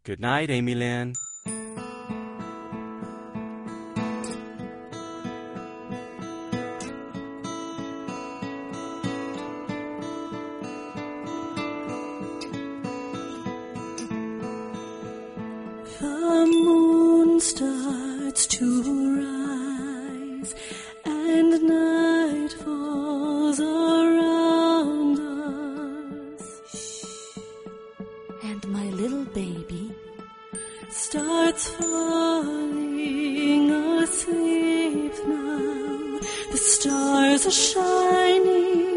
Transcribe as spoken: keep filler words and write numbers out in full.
Good night, Amy Lynn. The moon starts to rise and night falls around us. And my little baby starts falling asleep now. The stars are shining